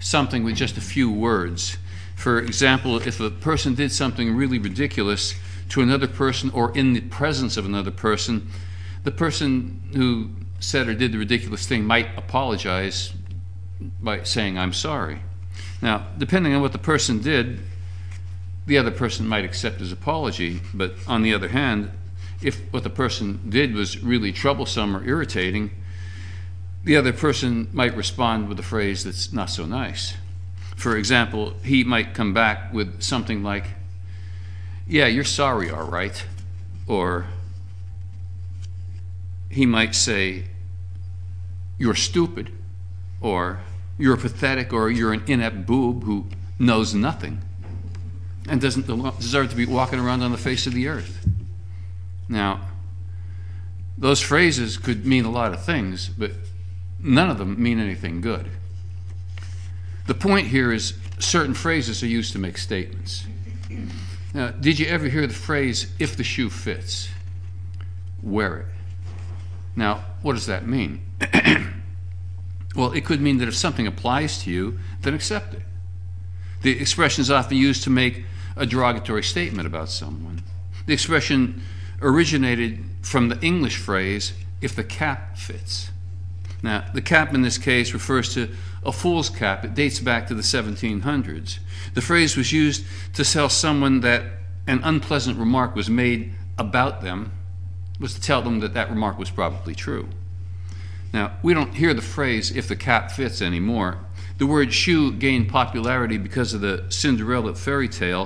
something with just a few words. For example, if a person did something really ridiculous to another person or in the presence of another person, the person who said or did the ridiculous thing might apologize by saying, "I'm sorry." Now, depending on what the person did, the other person might accept his apology, but on the other hand, if what the person did was really troublesome or irritating, the other person might respond with a phrase that's not so nice. For example, he might come back with something like, "Yeah, you're sorry, all right." Or he might say, "You're stupid," or "You're pathetic," or "You're an inept boob who knows nothing and doesn't deserve to be walking around on the face of the earth." Now, those phrases could mean a lot of things, but none of them mean anything good. The point here is certain phrases are used to make statements. Now, did you ever hear the phrase, "if the shoe fits, wear it"? Now, what does that mean? Well, it could mean that if something applies to you, then accept it. The expression is often used to make a derogatory statement about someone. The expression originated from the English phrase, "if the cap fits." Now, the cap in this case refers to a fool's cap. It dates back to the 1700s. The phrase was used to tell someone that an unpleasant remark was made about them, was to tell them that that remark was probably true. Now, we don't hear the phrase, "if the cap fits," anymore. The word shoe gained popularity because of the Cinderella fairy tale,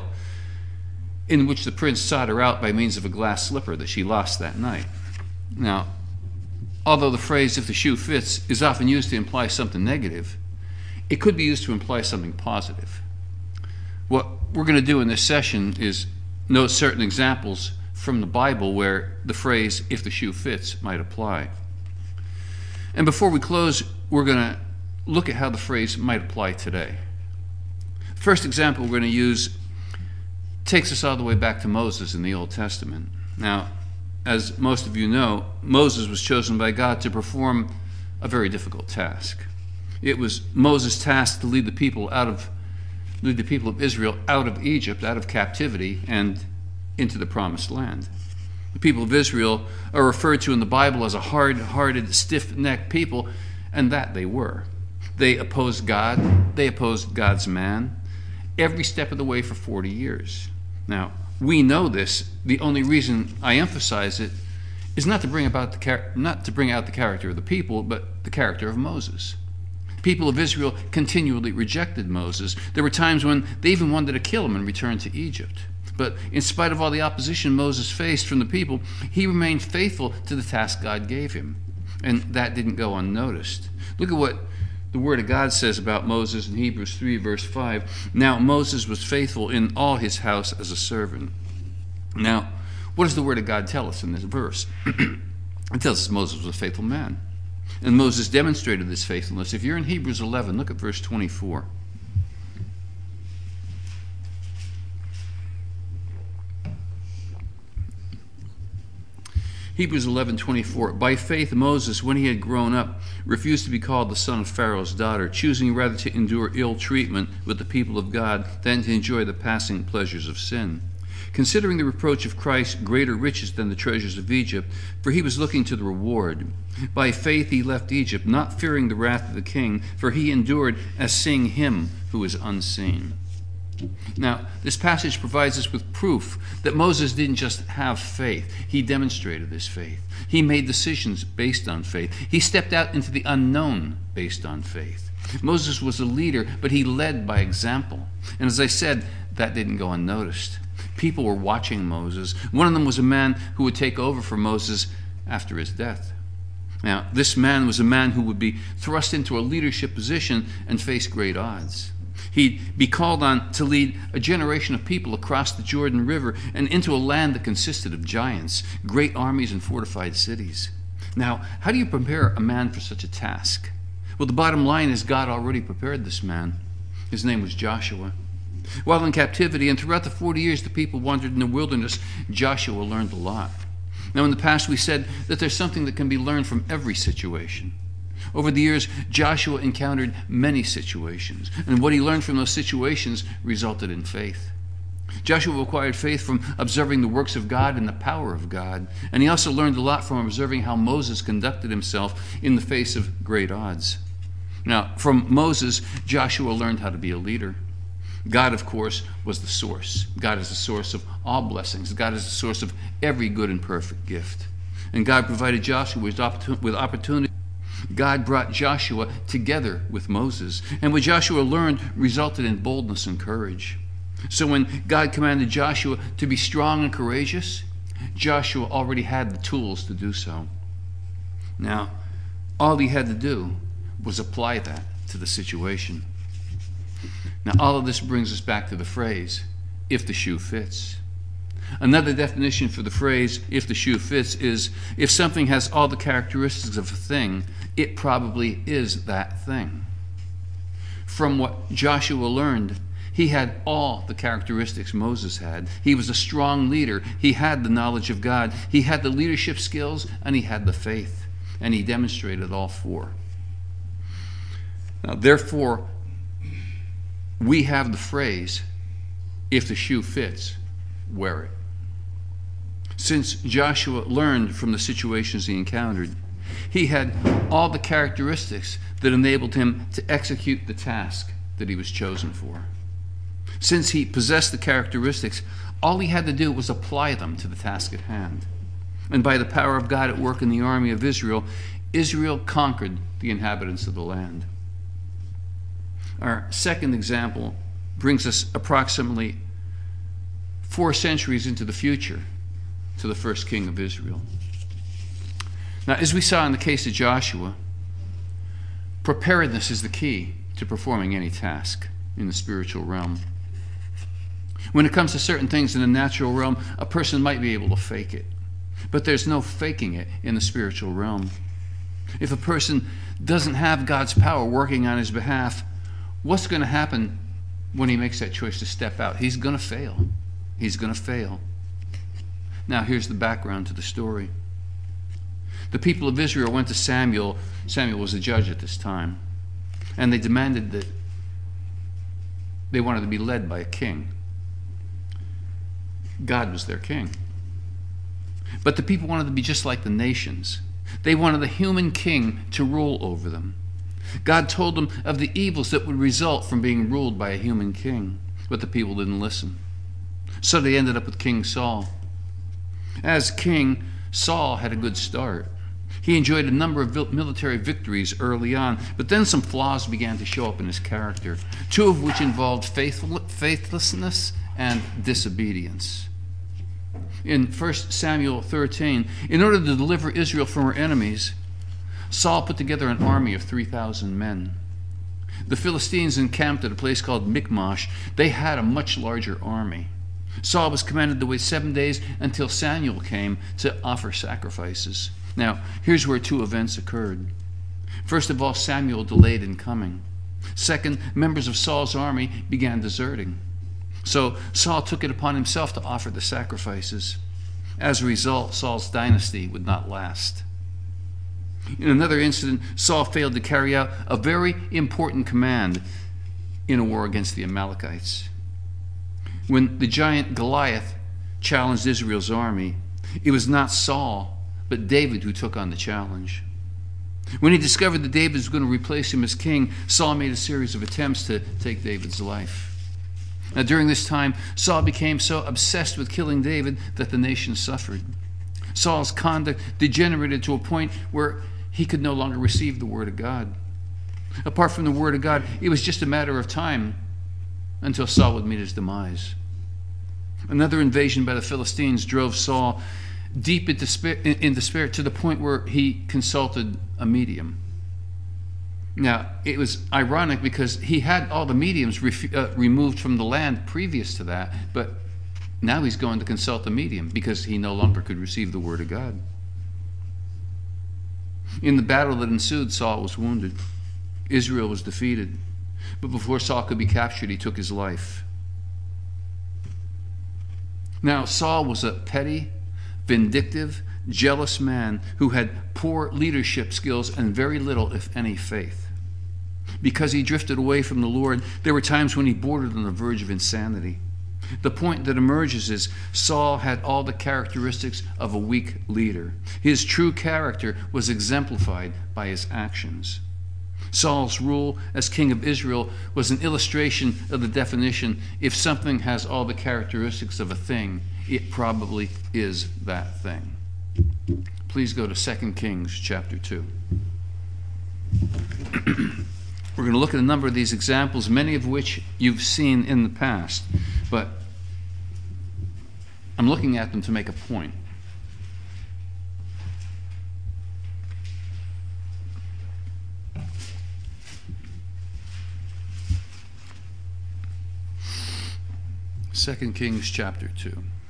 in which the prince sought her out by means of a glass slipper that she lost that night. Now, although the phrase, "if the shoe fits," is often used to imply something negative, it could be used to imply something positive. What we're going to do in this session is note certain examples from the Bible where the phrase, "if the shoe fits," might apply. And before we close, we're going to look at how the phrase might apply today. The first example we're going to use takes us all the way back to Moses in the Old Testament. Now, as most of you know, Moses was chosen by God to perform a very difficult task. It was Moses' task to lead the people of Israel out of Egypt, out of captivity, and into the promised land. The people of Israel are referred to in the Bible as a hard-hearted, stiff-necked people, and that they were. They opposed God. They opposed God's man every step of the way for 40 years. Now, we know this. The only reason I emphasize it is not to bring out the character of the people, but the character of Moses. The people of Israel continually rejected Moses. There were times when they even wanted to kill him and return to Egypt. But in spite of all the opposition Moses faced from the people, he remained faithful to the task God gave him. And that didn't go unnoticed. Look at what the Word of God says about Moses in Hebrews 3, verse 5. "Now Moses was faithful in all his house as a servant." Now, what does the Word of God tell us in this verse? It tells us Moses was a faithful man. And Moses demonstrated this faithfulness. If you're in Hebrews 11, look at verse 24. Hebrews 11:24. "By faith Moses, when he had grown up, refused to be called the son of Pharaoh's daughter, choosing rather to endure ill treatment with the people of God than to enjoy the passing pleasures of sin. Considering the reproach of Christ greater riches than the treasures of Egypt, for he was looking to the reward. By faith he left Egypt, not fearing the wrath of the king, for he endured as seeing him who is unseen." Now, this passage provides us with proof that Moses didn't just have faith. He demonstrated this faith. He made decisions based on faith. He stepped out into the unknown based on faith. Moses was a leader, but he led by example. And as I said, that didn't go unnoticed. People were watching Moses. One of them was a man who would take over for Moses after his death. Now, this man was a man who would be thrust into a leadership position and face great odds. He'd be called on to lead a generation of people across the Jordan River and into a land that consisted of giants, great armies, and fortified cities. Now, how do you prepare a man for such a task? Well, the bottom line is God already prepared this man. His name was Joshua. While in captivity and throughout the 40 years the people wandered in the wilderness, Joshua learned a lot. Now, in the past we said that there's something that can be learned from every situation. Over the years, Joshua encountered many situations, and what he learned from those situations resulted in faith. Joshua acquired faith from observing the works of God and the power of God, and he also learned a lot from observing how Moses conducted himself in the face of great odds. Now, from Moses, Joshua learned how to be a leader. God, of course, was the source. God is the source of all blessings. God is the source of every good and perfect gift. And God provided Joshua with opportunity. God brought Joshua together with Moses. And what Joshua learned resulted in boldness and courage. So when God commanded Joshua to be strong and courageous, Joshua already had the tools to do so. Now, all he had to do was apply that to the situation. Now, all of this brings us back to the phrase, if the shoe fits. Another definition for the phrase, if the shoe fits, is if something has all the characteristics of a thing, it probably is that thing. From what Joshua learned, he had all the characteristics Moses had. He was a strong leader. He had the knowledge of God. He had the leadership skills, and he had the faith. And he demonstrated all four. Now, therefore, we have the phrase, if the shoe fits, wear it. Since Joshua learned from the situations he encountered, he had all the characteristics that enabled him to execute the task that he was chosen for. Since he possessed the characteristics, all he had to do was apply them to the task at hand. And by the power of God at work in the army of Israel, Israel conquered the inhabitants of the land. Our second example brings us approximately 4 centuries into the future to the first king of Israel. Now, as we saw in the case of Joshua, preparedness is the key to performing any task in the spiritual realm. When it comes to certain things in the natural realm, a person might be able to fake it, but there's no faking it in the spiritual realm. If a person doesn't have God's power working on his behalf, what's going to happen when he makes that choice to step out? He's going to fail. He's going to fail. Now, here's the background to the story. The people of Israel went to Samuel. Samuel was a judge at this time. And they demanded that they wanted to be led by a king. God was their king. But the people wanted to be just like the nations. They wanted a human king to rule over them. God told them of the evils that would result from being ruled by a human king. But the people didn't listen. So they ended up with King Saul. As king, Saul had a good start. He enjoyed a number of military victories early on, but then some flaws began to show up in his character, 2 of which involved faithlessness and disobedience. In 1 Samuel 13, in order to deliver Israel from her enemies, Saul put together an army of 3,000 men. The Philistines encamped at a place called Michmash. They had a much larger army. Saul was commanded to wait 7 days until Samuel came to offer sacrifices. Now, here's where 2 events occurred. First of all, Samuel delayed in coming. Second, members of Saul's army began deserting. So Saul took it upon himself to offer the sacrifices. As a result, Saul's dynasty would not last. In another incident, Saul failed to carry out a very important command in a war against the Amalekites. When the giant Goliath challenged Israel's army, it was not Saul, but David who took on the challenge. When he discovered that David was going to replace him as king, Saul made a series of attempts to take David's life. Now, during this time, Saul became so obsessed with killing David that the nation suffered. Saul's conduct degenerated to a point where he could no longer receive the word of God. Apart from the word of God, it was just a matter of time until Saul would meet his demise. Another invasion by the Philistines drove Saul deep in despair to the point where he consulted a medium. Now, it was ironic because he had all the mediums removed from the land previous to that, but now he's going to consult a medium because he no longer could receive the word of God. In the battle that ensued, Saul was wounded. Israel was defeated. But before Saul could be captured, he took his life. Now, Saul was a petty, vindictive, jealous man who had poor leadership skills and very little, if any, faith. Because he drifted away from the Lord, there were times when he bordered on the verge of insanity. The point that emerges is Saul had all the characteristics of a weak leader. His true character was exemplified by his actions. Saul's rule as king of Israel was an illustration of the definition: if something has all the characteristics of a thing, it probably is that thing. Please go to 2 Kings chapter 2. We're going to look at a number of these examples, many of which you've seen in the past, but I'm looking at them to make a point. Second Kings chapter 2.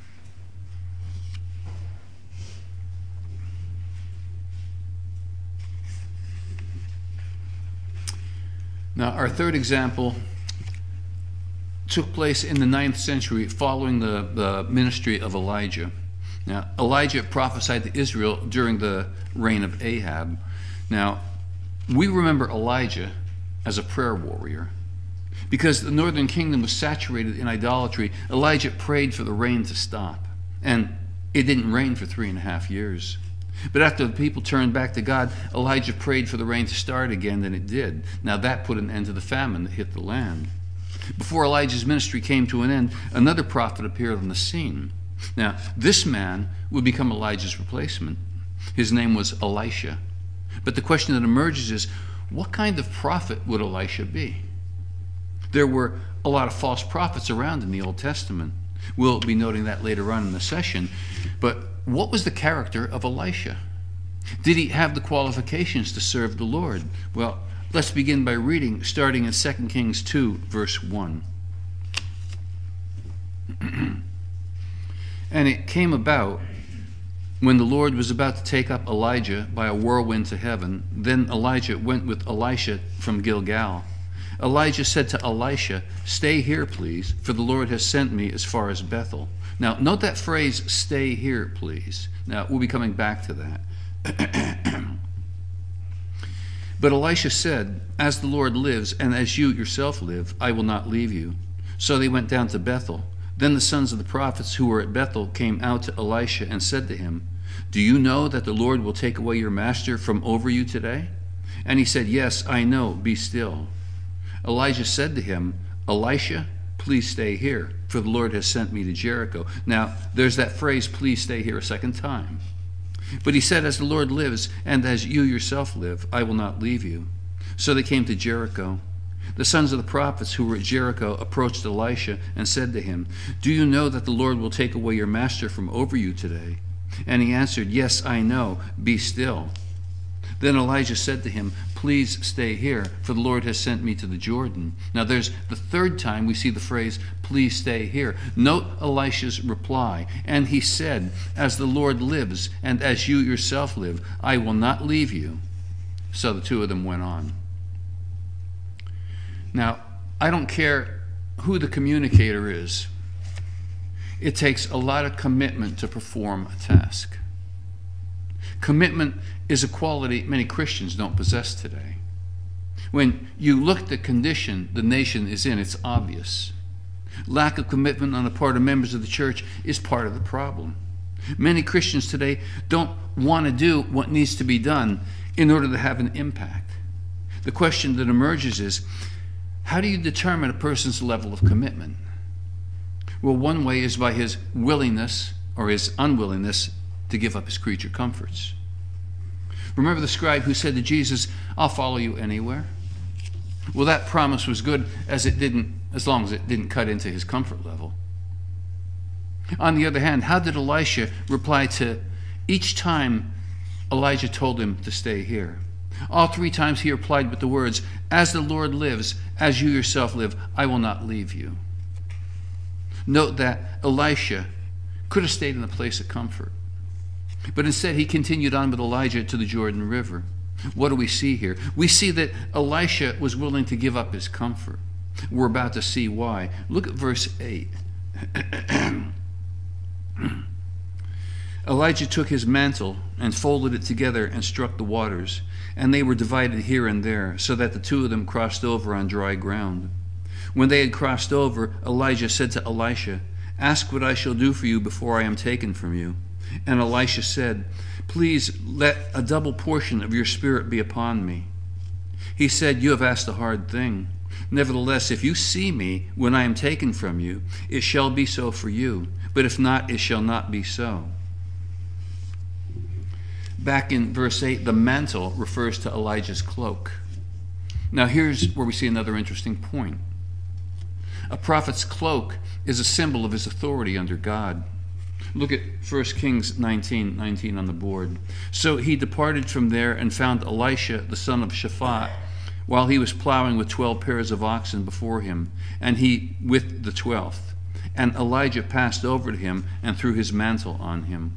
Now, our third example took place in the 9th century following the ministry of Elijah. Now, Elijah prophesied to Israel during the reign of Ahab. Now, we remember Elijah as a prayer warrior. Because the northern kingdom was saturated in idolatry, Elijah prayed for the rain to stop. And it didn't rain for 3.5 years. But after the people turned back to God, Elijah prayed for the rain to start again, and it did. Now that put an end to the famine that hit the land. Before Elijah's ministry came to an end, another prophet appeared on the scene. Now, this man would become Elijah's replacement. His name was Elisha. But the question that emerges is, what kind of prophet would Elisha be? There were a lot of false prophets around in the Old Testament. We'll be noting that later on in the session. But what was the character of Elisha? Did he have the qualifications to serve the Lord? Well, let's begin by reading, starting in 2 Kings 2, verse 1. And it came about, when the Lord was about to take up Elijah by a whirlwind to heaven, then Elijah went with Elisha from Gilgal. Elijah said to Elisha, "Stay here, please, for the Lord has sent me as far as Bethel." Now, note that phrase, "stay here, please." Now, we'll be coming back to that. But Elisha said, "As the Lord lives, and as you yourself live, I will not leave you." So they went down to Bethel. Then the sons of the prophets who were at Bethel came out to Elisha and said to him, "Do you know that the Lord will take away your master from over you today?" And he said, "Yes, I know, be still." Elijah said to him, "Elisha, please stay here, for the Lord has sent me to Jericho." Now, there's that phrase, "please stay here," a second time. But he said, "As the Lord lives, and as you yourself live, I will not leave you." So they came to Jericho. The sons of the prophets who were at Jericho approached Elisha and said to him, "Do you know that the Lord will take away your master from over you today?" And he answered, "Yes, I know, be still." Then Elijah said to him, "Please stay here, for the Lord has sent me to the Jordan." Now there's the third time we see the phrase, "Please stay here." Note Elisha's reply. And he said, "As the Lord lives, and as you yourself live, I will not leave you." So the two of them went on. Now, I don't care who the communicator is. It takes a lot of commitment to perform a task. Commitment is a quality many Christians don't possess today. When you look at the condition the nation is in, it's obvious. Lack of commitment on the part of members of the church is part of the problem. Many Christians today don't want to do what needs to be done in order to have an impact. The question that emerges is, how do you determine a person's level of commitment? Well, one way is by his willingness or his unwillingness to give up his creature comforts. Remember the scribe who said to Jesus, "I'll follow you anywhere"? Well, that promise was good as long as it didn't cut into his comfort level. On the other hand, how did Elisha reply to each time Elijah told him to stay here? All three times he replied with the words, "As the Lord lives, as you yourself live, I will not leave you." Note that Elisha could have stayed in a place of comfort, but instead he continued on with Elijah to the Jordan River. What do we see here? We see that Elisha was willing to give up his comfort. We're about to see why. Look at verse 8. Elijah took his mantle and folded it together and struck the waters, and they were divided here and there, so that the two of them crossed over on dry ground. When they had crossed over, Elijah said to Elisha, "Ask what I shall do for you before I am taken from you." And Elisha said, "Please let a double portion of your spirit be upon me." He said, "You have asked a hard thing. Nevertheless, if you see me when I am taken from you, it shall be so for you. But if not, it shall not be so." Back in verse 8, the mantle refers to Elijah's cloak. Now here's where we see another interesting point. A prophet's cloak is a symbol of his authority under God. Look at 1 Kings 19:19 on the board. "So he departed from there and found Elisha, the son of Shaphat, while he was plowing with 12 pairs of oxen before him, and he with the 12th. And Elijah passed over to him and threw his mantle on him."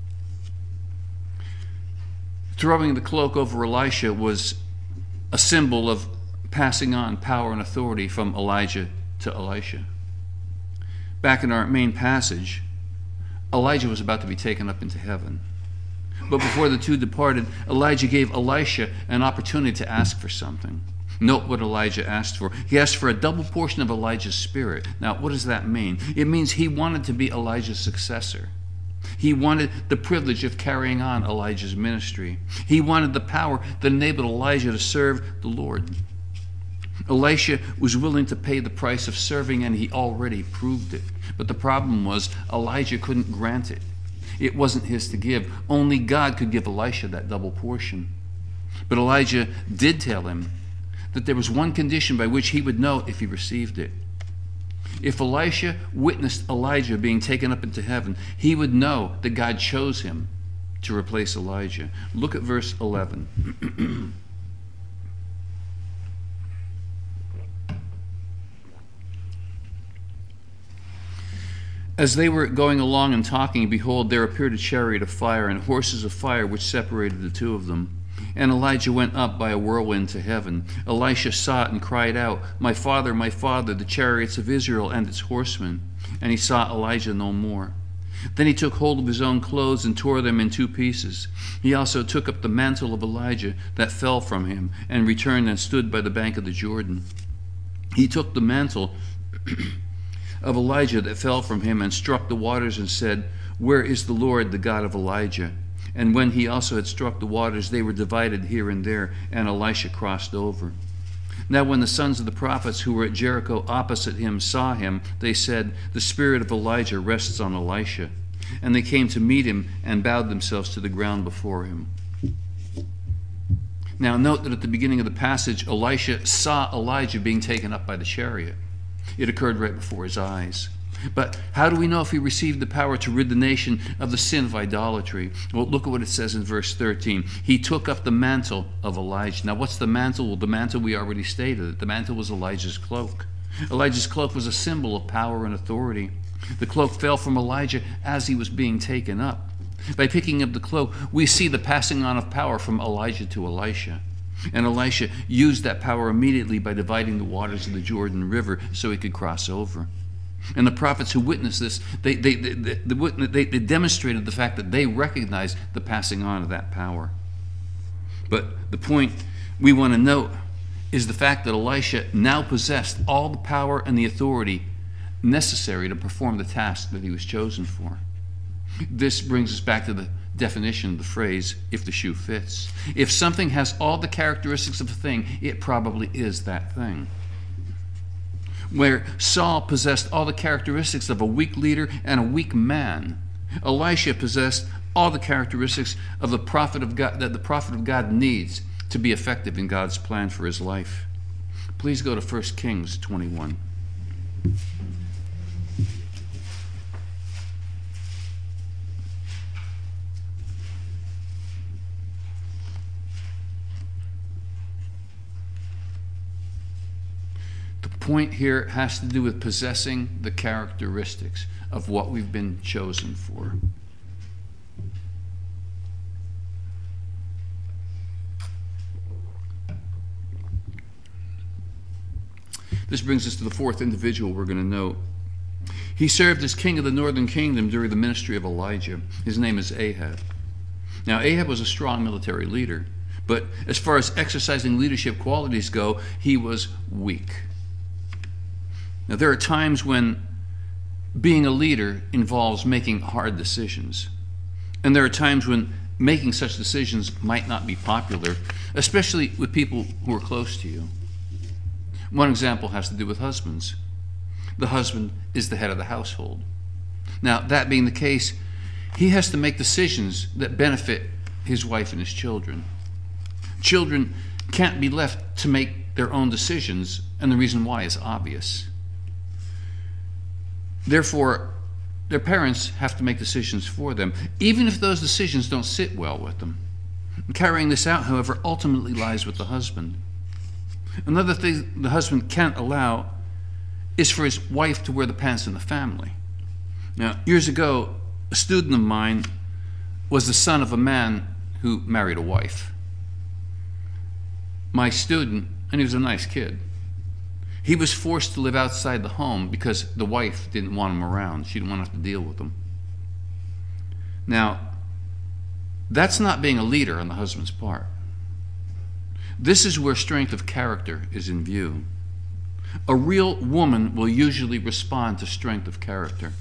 Throwing the cloak over Elisha was a symbol of passing on power and authority from Elijah to Elisha. Back in our main passage, Elijah was about to be taken up into heaven. But before the two departed, Elijah gave Elisha an opportunity to ask for something. Note what Elijah asked for. He asked for a double portion of Elijah's spirit. Now, what does that mean? It means he wanted to be Elijah's successor. He wanted the privilege of carrying on Elijah's ministry. He wanted the power that enabled Elijah to serve the Lord. Elisha was willing to pay the price of serving, and he already proved it. But the problem was Elijah couldn't grant it. It wasn't his to give. Only God could give Elisha that double portion. But Elijah did tell him that there was one condition by which he would know if he received it. If Elisha witnessed Elijah being taken up into heaven, he would know that God chose him to replace Elijah. Look at verse 11. "As they were going along and talking, behold, there appeared a chariot of fire and horses of fire which separated the two of them. And Elijah went up by a whirlwind to heaven. Elisha saw it and cried out, 'My father, the chariots of Israel and its horsemen.' And he saw Elijah no more. Then he took hold of his own clothes and tore them in two pieces. He also took up the mantle of Elijah that fell from him and returned and stood by the bank of the Jordan. He took the mantle of Elijah that fell from him and struck the waters and said, 'Where is the Lord, the God of Elijah?' And when he also had struck the waters, they were divided here and there, and Elisha crossed over. Now when the sons of the prophets who were at Jericho opposite him saw him, they said, 'The spirit of Elijah rests on Elisha.' And they came to meet him and bowed themselves to the ground before him." Now note that at the beginning of the passage, Elisha saw Elijah being taken up by the chariot. It occurred right before his eyes. But how do we know if he received the power to rid the nation of the sin of idolatry? Well, look at what it says in verse 13. He took up the mantle of Elijah. Now, what's the mantle? Well, the mantle we already stated. The mantle was Elijah's cloak. Elijah's cloak was a symbol of power and authority. The cloak fell from Elijah as he was being taken up. By picking up the cloak, we see the passing on of power from Elijah to Elisha. And Elisha used that power immediately by dividing the waters of the Jordan River so he could cross over. And the prophets who witnessed this, they demonstrated the fact that they recognized the passing on of that power. But the point we want to note is the fact that Elisha now possessed all the power and the authority necessary to perform the task that he was chosen for. This brings us back to the definition of the phrase, "if the shoe fits." If something has all the characteristics of a thing, it probably is that thing. Where Saul possessed all the characteristics of a weak leader and a weak man, Elisha possessed all the characteristics of the prophet of God that the prophet of God needs to be effective in God's plan for his life. Please go to 1 Kings 21. Point here has to do with possessing the characteristics of what we've been chosen for. This brings us to the fourth individual we're going to note. He served as king of the northern kingdom during the ministry of Elijah. His name is Ahab. Now, Ahab was a strong military leader, but as far as exercising leadership qualities go, he was weak. Now, there are times when being a leader involves making hard decisions. And there are times when making such decisions might not be popular, especially with people who are close to you. One example has to do with husbands. The husband is the head of the household. Now, that being the case, he has to make decisions that benefit his wife and his children. Children can't be left to make their own decisions, and the reason why is obvious. Therefore, their parents have to make decisions for them, even if those decisions don't sit well with them. Carrying this out, however, ultimately lies with the husband. Another thing the husband can't allow is for his wife to wear the pants in the family. Now, years ago, a student of mine was the son of a man who married a wife. My student, and he was a nice kid, he was forced to live outside the home because the wife didn't want him around. She didn't want to have to deal with him. Now, that's not being a leader on the husband's part. This is where strength of character is in view. A real woman will usually respond to strength of character.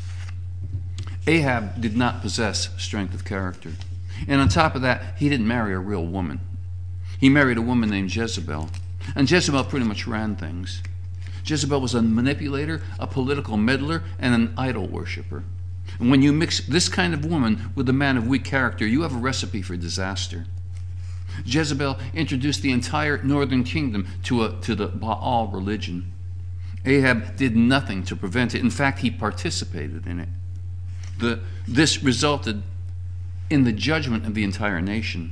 Ahab did not possess strength of character. And on top of that, he didn't marry a real woman. He married a woman named Jezebel. And Jezebel pretty much ran things. Jezebel was a manipulator, a political meddler, and an idol worshiper. And when you mix this kind of woman with a man of weak character, you have a recipe for disaster. Jezebel introduced the entire northern kingdom to the Baal religion. Ahab did nothing to prevent it. In fact, he participated in it. This resulted in the judgment of the entire nation.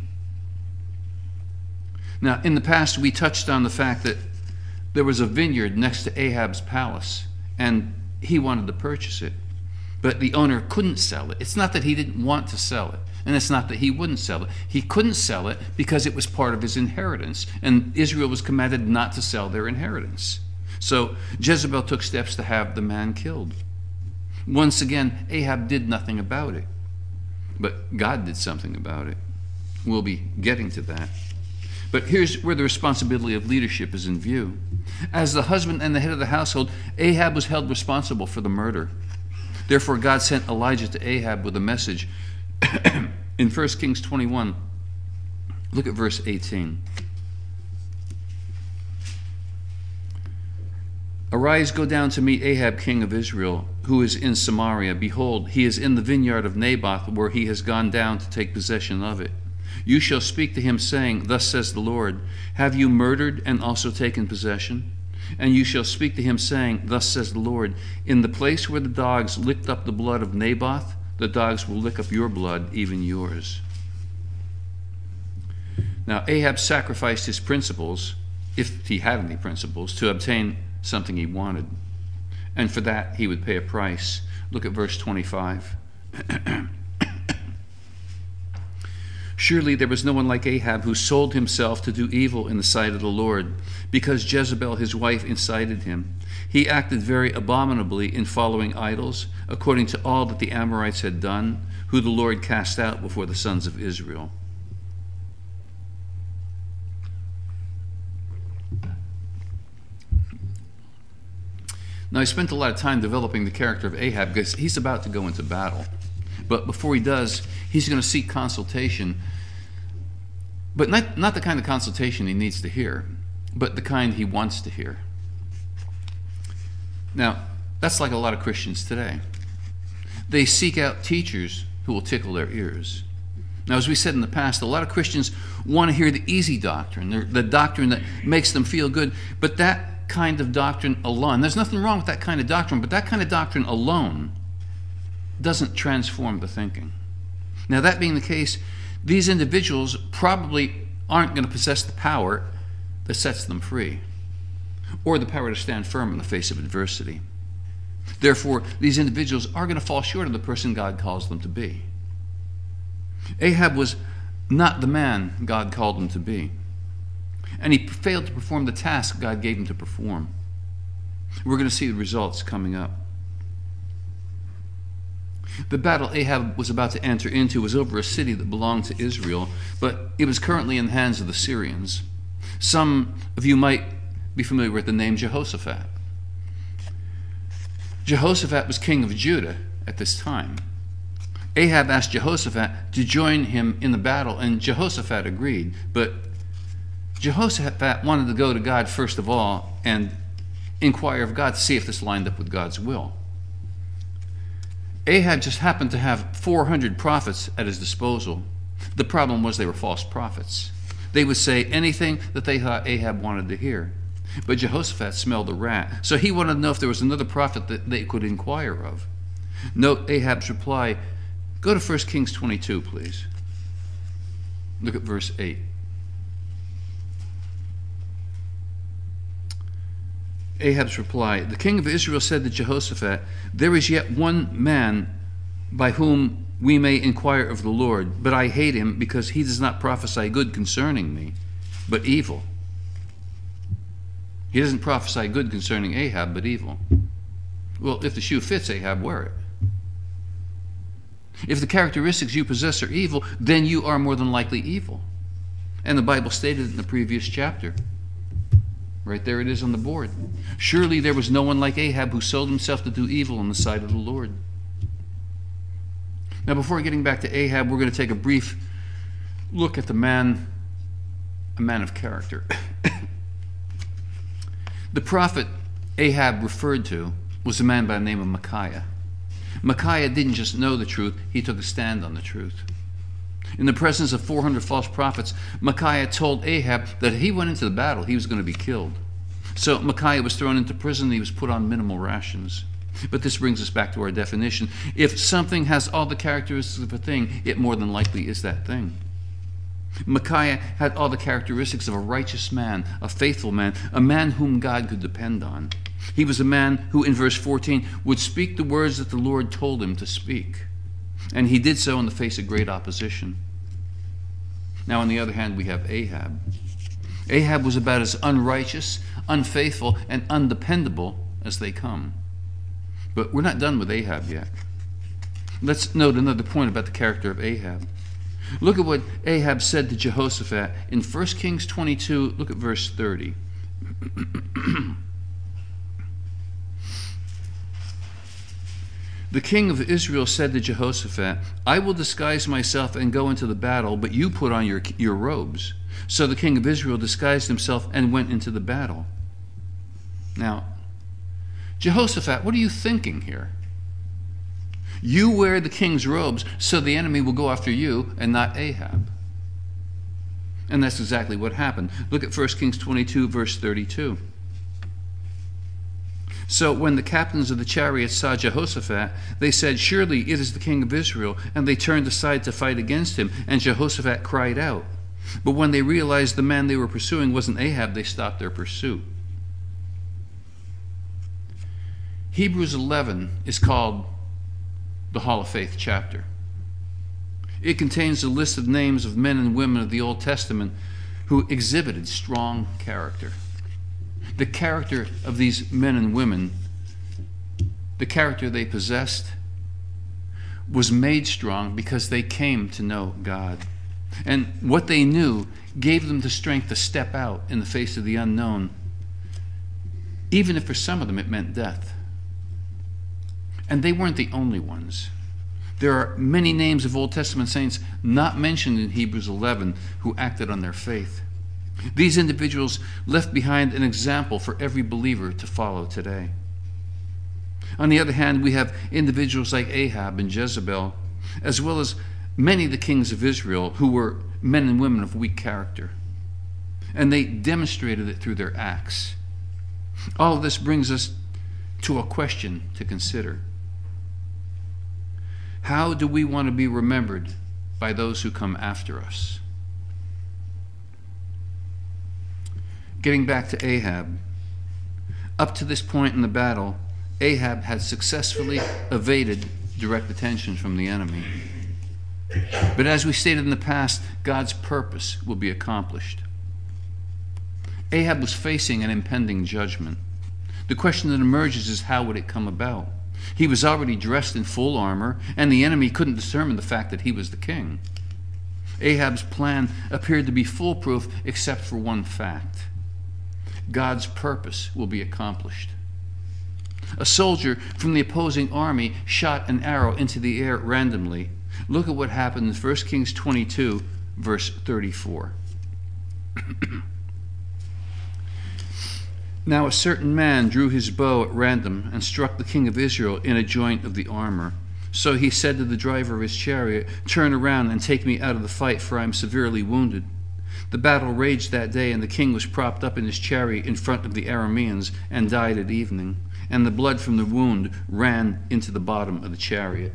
Now, in the past, we touched on the fact that there was a vineyard next to Ahab's palace, and he wanted to purchase it. But the owner couldn't sell it. It's not that he didn't want to sell it, and it's not that he wouldn't sell it. He couldn't sell it because it was part of his inheritance, and Israel was commanded not to sell their inheritance. So Jezebel took steps to have the man killed. Once again, Ahab did nothing about it, but God did something about it. We'll be getting to that. But here's where the responsibility of leadership is in view. As the husband and the head of the household, Ahab was held responsible for the murder. Therefore, God sent Elijah to Ahab with a message. In 1 Kings 21, look at verse 18. Arise, go down to meet Ahab, king of Israel, who is in Samaria. Behold, he is in the vineyard of Naboth, where he has gone down to take possession of it. You shall speak to him, saying, Thus says the Lord, Have you murdered and also taken possession? And you shall speak to him, saying, Thus says the Lord, In the place where the dogs licked up the blood of Naboth, the dogs will lick up your blood, even yours. Now, Ahab sacrificed his principles, if he had any principles, to obtain something he wanted. And for that, he would pay a price. Look at verse 25. Surely there was no one like Ahab who sold himself to do evil in the sight of the Lord, because Jezebel his wife incited him. He acted very abominably in following idols, according to all that the Amorites had done, who the Lord cast out before the sons of Israel. Now, I spent a lot of time developing the character of Ahab because he's about to go into battle. But before he does, he's going to seek consultation, but not the kind of consultation he needs to hear, but the kind he wants to hear. Now, that's like a lot of Christians today. They seek out teachers who will tickle their ears. Now, as we said in the past, a lot of Christians want to hear the easy doctrine, the doctrine that makes them feel good, but that kind of doctrine alone, there's nothing wrong with that kind of doctrine, but that kind of doctrine alone doesn't transform the thinking. Now, that being the case, these individuals probably aren't going to possess the power that sets them free, or the power to stand firm in the face of adversity. Therefore, these individuals are going to fall short of the person God calls them to be. Ahab was not the man God called him to be, and he failed to perform the task God gave him to perform. We're going to see the results coming up. The battle Ahab was about to enter into was over a city that belonged to Israel, but it was currently in the hands of the Syrians. Some of you might be familiar with the name Jehoshaphat. Jehoshaphat was king of Judah at this time. Ahab asked Jehoshaphat to join him in the battle, and Jehoshaphat agreed. But Jehoshaphat wanted to go to God first of all and inquire of God to see if this lined up with God's will. Ahab just happened to have 400 prophets at his disposal. The problem was they were false prophets. They would say anything that they thought Ahab wanted to hear. But Jehoshaphat smelled a rat, so he wanted to know if there was another prophet that they could inquire of. Note Ahab's reply. Go to 1 Kings 22, please. Look at verse 8. Ahab's reply, the king of Israel said to Jehoshaphat, there is yet one man by whom we may inquire of the Lord, but I hate him because he does not prophesy good concerning me, but evil. He doesn't prophesy good concerning Ahab, but evil. Well, if the shoe fits Ahab, wear it. If the characteristics you possess are evil, then you are more than likely evil. And the Bible stated it in the previous chapter. Right there it is on the board. Surely there was no one like Ahab who sold himself to do evil in the sight of the Lord. Now, before getting back to Ahab, we're going to take a brief look at a man of character. The prophet Ahab referred to was a man by the name of Micaiah. Micaiah didn't just know the truth, he took a stand on the truth. In the presence of 400 false prophets, Micaiah told Ahab that if he went into the battle, he was going to be killed. So Micaiah was thrown into prison, he was put on minimal rations. But this brings us back to our definition. If something has all the characteristics of a thing, it more than likely is that thing. Micaiah had all the characteristics of a righteous man, a faithful man, a man whom God could depend on. He was a man who, in verse 14, would speak the words that the Lord told him to speak. And he did so in the face of great opposition. Now, on the other hand, we have Ahab. Ahab was about as unrighteous, unfaithful, and undependable as they come. But we're not done with Ahab yet. Let's note another point about the character of Ahab. Look at what Ahab said to Jehoshaphat in 1 Kings 22. Look at verse 30. The king of Israel said to Jehoshaphat, I will disguise myself and go into the battle, but you put on your robes. So the king of Israel disguised himself and went into the battle. Now, Jehoshaphat, what are you thinking here? You wear the king's robes so the enemy will go after you and not Ahab. And that's exactly what happened. Look at 1 Kings 22, verse 32. So when the captains of the chariots saw Jehoshaphat, they said, surely it is the king of Israel. And they turned aside to fight against him. And Jehoshaphat cried out. But when they realized the man they were pursuing wasn't Ahab, they stopped their pursuit. Hebrews 11 is called the Hall of Faith chapter. It contains a list of names of men and women of the Old Testament who exhibited strong character. The character of these men and women, the character they possessed, was made strong because they came to know God. And what they knew gave them the strength to step out in the face of the unknown, even if for some of them it meant death. And they weren't the only ones. There are many names of Old Testament saints not mentioned in Hebrews 11 who acted on their faith. These individuals left behind an example for every believer to follow today. On the other hand, we have individuals like Ahab and Jezebel, as well as many of the kings of Israel who were men and women of weak character. And they demonstrated it through their acts. All of this brings us to a question to consider. How do we want to be remembered by those who come after us? Getting back to Ahab, up to this point in the battle, Ahab had successfully evaded direct attention from the enemy. But as we stated in the past, God's purpose will be accomplished. Ahab was facing an impending judgment. The question that emerges is, how would it come about? He was already dressed in full armor, and the enemy couldn't determine the fact that he was the king. Ahab's plan appeared to be foolproof except for one fact: God's purpose will be accomplished. A soldier from the opposing army shot an arrow into the air randomly. Look at what happened in 1 Kings 22, verse 34. Now a certain man drew his bow at random and struck the king of Israel in a joint of the armor. So he said to the driver of his chariot, "Turn around and take me out of the fight, for I am severely wounded." The battle raged that day, and the king was propped up in his chariot in front of the Arameans and died at evening, and the blood from the wound ran into the bottom of the chariot.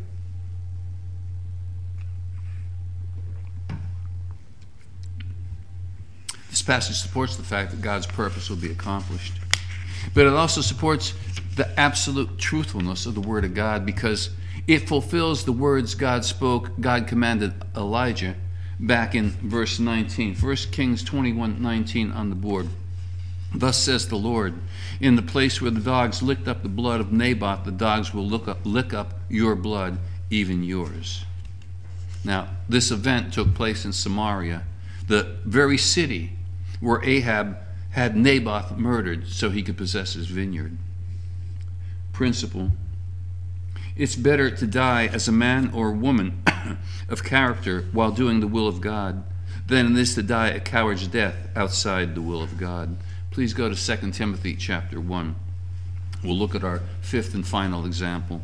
This passage supports the fact that God's purpose will be accomplished. But it also supports the absolute truthfulness of the Word of God, because it fulfills the words God spoke, God commanded Elijah back in verse 19. 1 Kings 21:19 on the board. Thus says the Lord, in the place where the dogs licked up the blood of Naboth, the dogs will lick up your blood, even yours. Now, this event took place in Samaria, the very city where Ahab had Naboth murdered so he could possess his vineyard. Principle: it's better to die as a man or a woman of character while doing the will of God than it is to die a coward's death outside the will of God. Please go to 2 Timothy chapter 1. We'll look at our fifth and final example.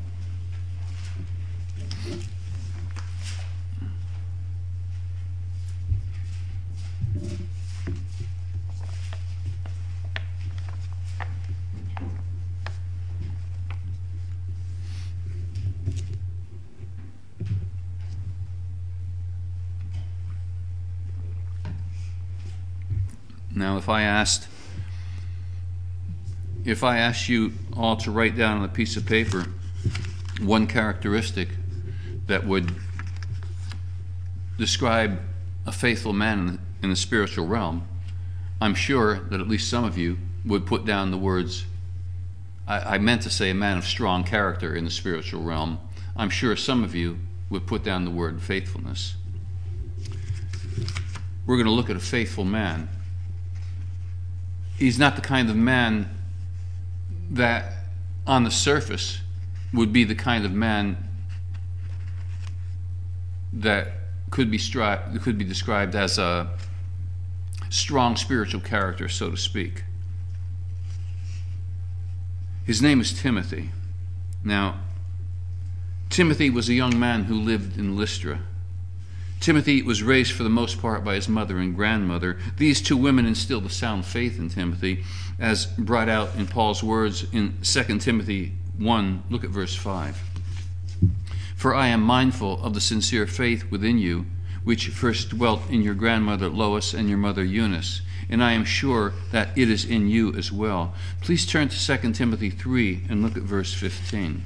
Now, if I asked you all to write down on a piece of paper one characteristic that would describe a faithful man in the spiritual realm, I'm sure that at least some of you would put down the words, I meant to say a man of strong character in the spiritual realm. I'm sure some of you would put down the word faithfulness. We're going to look at a faithful man. He's not the kind of man that on the surface would be the kind of man that could be described as a strong spiritual character, so to speak. His name is Timothy. Now, Timothy was a young man who lived in Lystra. Timothy was raised for the most part by his mother and grandmother. These two women instilled a sound faith in Timothy, as brought out in Paul's words in 2 Timothy 1. Look at verse 5. For I am mindful of the sincere faith within you, which first dwelt in your grandmother Lois and your mother Eunice, and I am sure that it is in you as well. Please turn to 2 Timothy 3 and look at verse 15.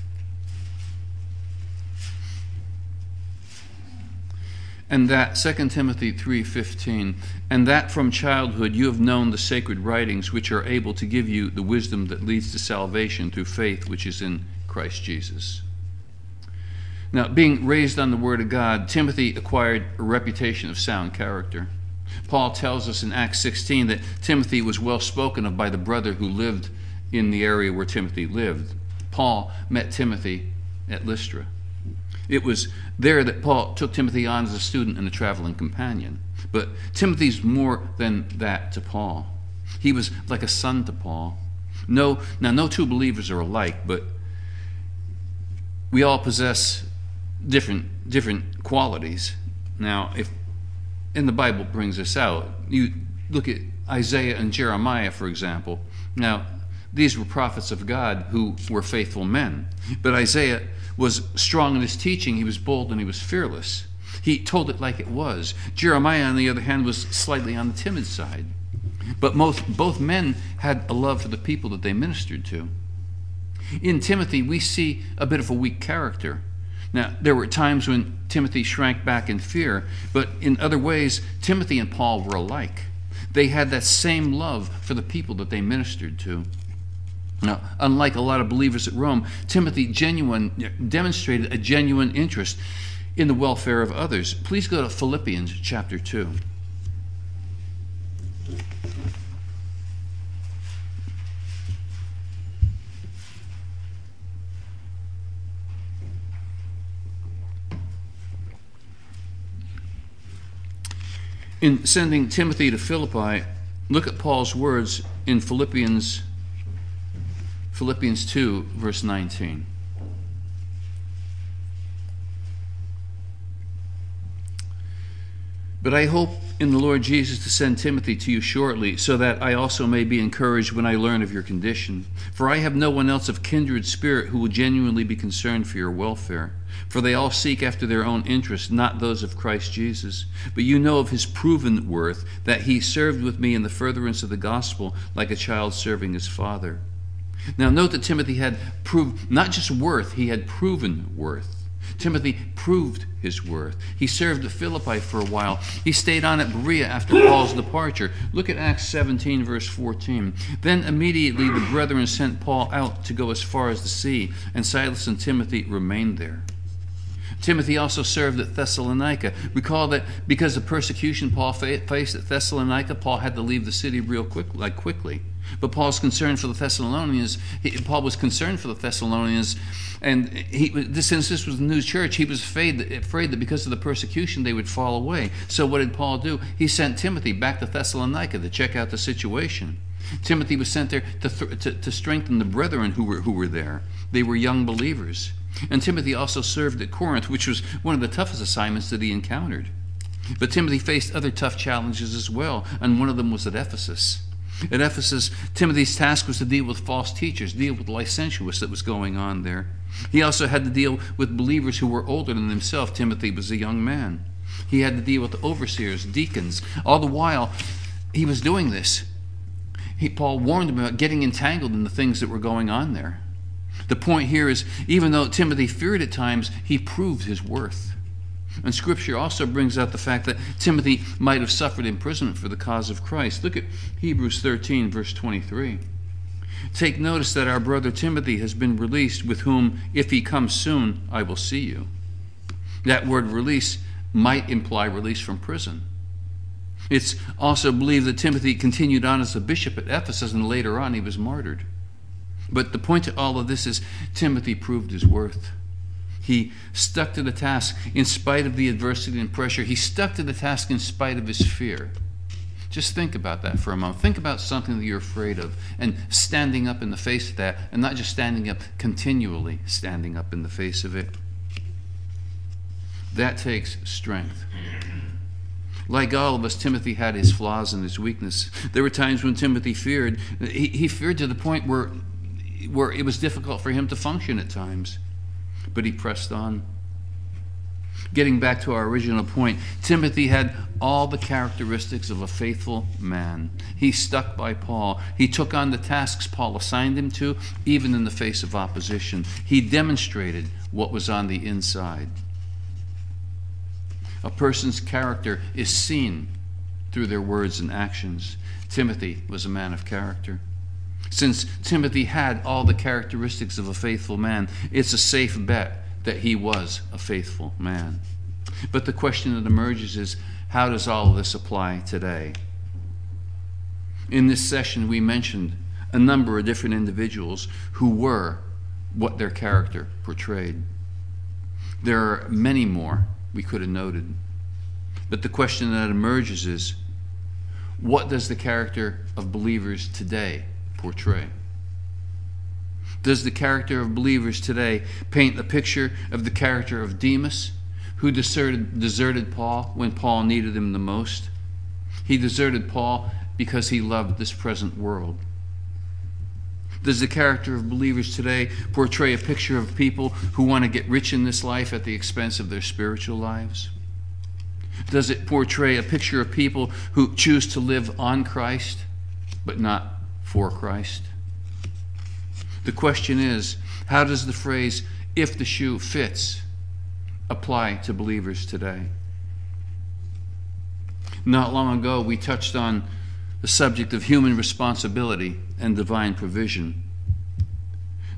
And that, 2 Timothy 3:15, and that from childhood you have known the sacred writings, which are able to give you the wisdom that leads to salvation through faith which is in Christ Jesus. Now, being raised on the Word of God, Timothy acquired a reputation of sound character. Paul tells us in Acts 16 that Timothy was well spoken of by the brother who lived in the area where Timothy lived. Paul met Timothy at Lystra. It was there that Paul took Timothy on as a student and a traveling companion. But Timothy's more than that to Paul. He was like a son to Paul. No two believers are alike, but we all possess different qualities. Now, and the Bible brings this out. You look at Isaiah and Jeremiah, for example. Now, these were prophets of God who were faithful men. But Isaiah was strong in his teaching. He was bold and he was fearless. He told it like it was. Jeremiah, on the other hand, was slightly on the timid side. But both men had a love for the people that they ministered to. In Timothy, we see a bit of a weak character. Now, there were times when Timothy shrank back in fear, but in other ways, Timothy and Paul were alike. They had that same love for the people that they ministered to. Now, unlike a lot of believers at Rome, Timothy demonstrated a genuine interest in the welfare of others. Please go to Philippians chapter 2. In sending Timothy to Philippi, look at Paul's words in Philippians 2, verse 19. But I hope in the Lord Jesus to send Timothy to you shortly, so that I also may be encouraged when I learn of your condition. For I have no one else of kindred spirit who will genuinely be concerned for your welfare. For they all seek after their own interests, not those of Christ Jesus. But you know of his proven worth, that he served with me in the furtherance of the gospel like a child serving his father. Now note that Timothy had proved not just worth, he had proven worth. Timothy proved his worth. He served at Philippi for a while. He stayed on at Berea after Paul's departure. Look at Acts 17, verse 14. Then immediately the brethren sent Paul out to go as far as the sea, and Silas and Timothy remained there. Timothy also served at Thessalonica. Recall that because of persecution Paul faced at Thessalonica, Paul had to leave the city real quickly. But Paul's concern for the Thessalonians, Paul was concerned for the Thessalonians, and since this was a new church, he was afraid that because of the persecution they would fall away. So what did Paul do? He sent Timothy back to Thessalonica to check out the situation. Timothy was sent there to strengthen the brethren who were there. They were young believers. And Timothy also served at Corinth, which was one of the toughest assignments that he encountered. But Timothy faced other tough challenges as well, and one of them was at Ephesus. At Ephesus, Timothy's task was to deal with false teachers, deal with licentious that was going on there. He also had to deal with believers who were older than himself. Timothy was a young man. He had to deal with overseers, deacons. All the while he was doing this, Paul warned him about getting entangled in the things that were going on there. The point here is, even though Timothy feared at times, he proved his worth. And Scripture also brings out the fact that Timothy might have suffered imprisonment for the cause of Christ. Look at Hebrews 13, verse 23. Take notice that our brother Timothy has been released, with whom, if he comes soon, I will see you. That word release might imply release from prison. It's also believed that Timothy continued on as a bishop at Ephesus, and later on he was martyred. But the point to all of this is Timothy proved his worth. He stuck to the task in spite of the adversity and pressure. He stuck to the task in spite of his fear. Just think about that for a moment. Think about something that you're afraid of and standing up in the face of that, and not just standing up, continually standing up in the face of it. That takes strength. Like all of us, Timothy had his flaws and his weakness. There were times when Timothy feared. He feared to the point where it was difficult for him to function at times. But he pressed on. Getting back to our original point, Timothy had all the characteristics of a faithful man. He stuck by Paul. He took on the tasks Paul assigned him to, even in the face of opposition. He demonstrated what was on the inside. A person's character is seen through their words and actions. Timothy was a man of character. Since Timothy had all the characteristics of a faithful man, it's a safe bet that he was a faithful man. But the question that emerges is, how does all of this apply today? In this session, we mentioned a number of different individuals who were what their character portrayed. There are many more we could have noted. But the question that emerges is, what does the character of believers today portray? Does the character of believers today paint the picture of the character of Demas, who deserted Paul when Paul needed him the most? He deserted Paul because he loved this present world. Does the character of believers today portray a picture of people who want to get rich in this life at the expense of their spiritual lives? Does it portray a picture of people who choose to live on Christ but not for Christ? The question is, how does the phrase, if the shoe fits, apply to believers today? Not long ago, we touched on the subject of human responsibility and divine provision.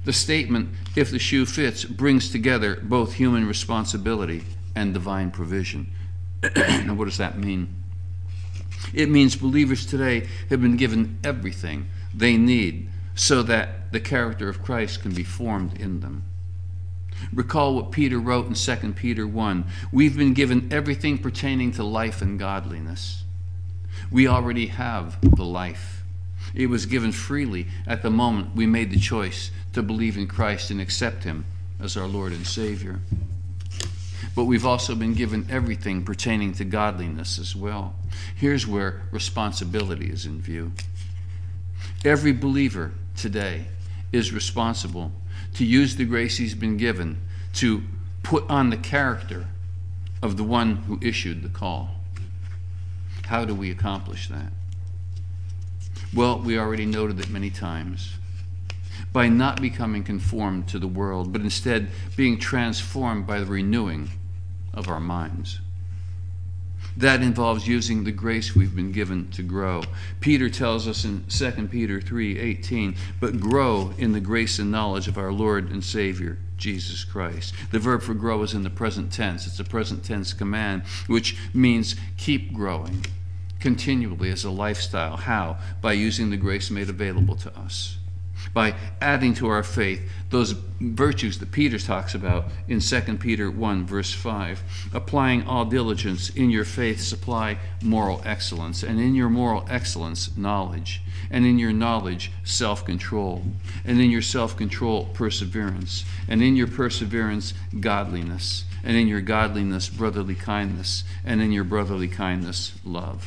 The statement, if the shoe fits, brings together both human responsibility and divine provision. Now, what does that mean? It means believers today have been given everything they need so that the character of Christ can be formed in them. Recall what Peter wrote in 2 Peter 1. We've been given everything pertaining to life and godliness. We already have the life. It was given freely at the moment we made the choice to believe in Christ and accept him as our Lord and Savior. But we've also been given everything pertaining to godliness as well. Here's where responsibility is in view. Every believer today is responsible to use the grace he's been given to put on the character of the one who issued the call. How do we accomplish that? Well, we already noted it many times. By not becoming conformed to the world, but instead being transformed by the renewing of our minds. That involves using the grace we've been given to grow. Peter tells us in 2 Peter 3:18, but grow in the grace and knowledge of our Lord and Savior, Jesus Christ. The verb for grow is in the present tense. It's a present tense command, which means keep growing continually as a lifestyle. How? By using the grace made available to us. By adding to our faith those virtues that Peter talks about in 2 Peter 1, verse 5. Applying all diligence, in your faith supply moral excellence, and in your moral excellence, knowledge, and in your knowledge, self-control, and in your self-control, perseverance, and in your perseverance, godliness, and in your godliness, brotherly kindness, and in your brotherly kindness, love.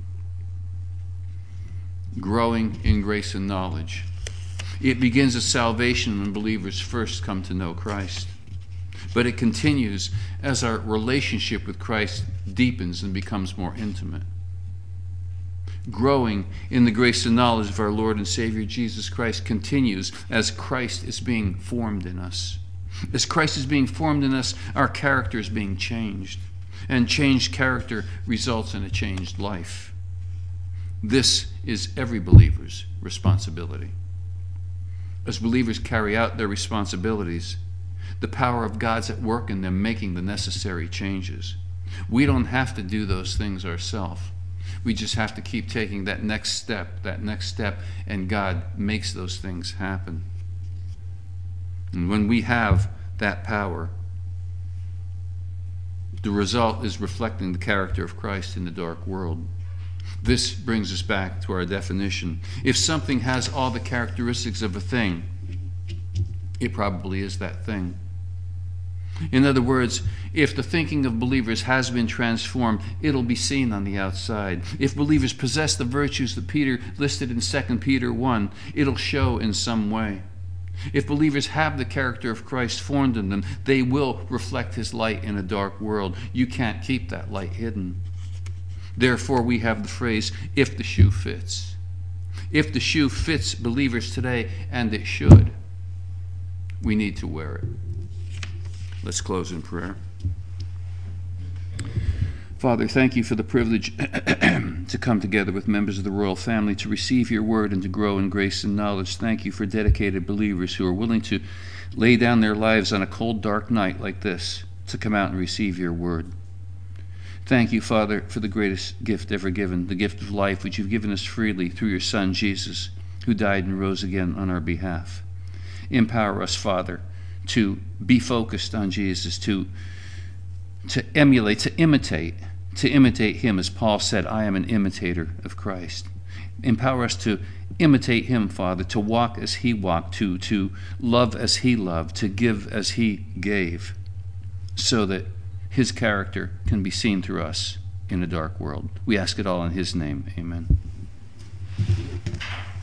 Growing in grace and knowledge. It begins at salvation when believers first come to know Christ. But it continues as our relationship with Christ deepens and becomes more intimate. Growing in the grace and knowledge of our Lord and Savior Jesus Christ continues as Christ is being formed in us. As Christ is being formed in us, our character is being changed. And changed character results in a changed life. This is every believer's responsibility. As believers carry out their responsibilities, the power of God's at work in them, making the necessary changes. We don't have to do those things ourselves. We just have to keep taking that next step, and God makes those things happen. And when we have that power, the result is reflecting the character of Christ in the dark world. This brings us back to our definition. If something has all the characteristics of a thing, it probably is that thing. In other words, if the thinking of believers has been transformed, it'll be seen on the outside. If believers possess the virtues that Peter listed in 2 Peter 1, it'll show in some way. If believers have the character of Christ formed in them, they will reflect his light in a dark world. You can't keep that light hidden. Therefore, we have the phrase, if the shoe fits. If the shoe fits believers today, and it should, we need to wear it. Let's close in prayer. Father, thank you for the privilege to come together with members of the royal family to receive your word and to grow in grace and knowledge. Thank you for dedicated believers who are willing to lay down their lives on a cold, dark night like this to come out and receive your word. Thank you, Father, for the greatest gift ever given, the gift of life, which you've given us freely through your Son, Jesus, who died and rose again on our behalf. Empower us, Father, to be focused on Jesus, to emulate, to imitate him, as Paul said, I am an imitator of Christ. Empower us to imitate him, Father, to walk as he walked, to love as he loved, to give as he gave, so that his character can be seen through us in a dark world. We ask it all in his name. Amen.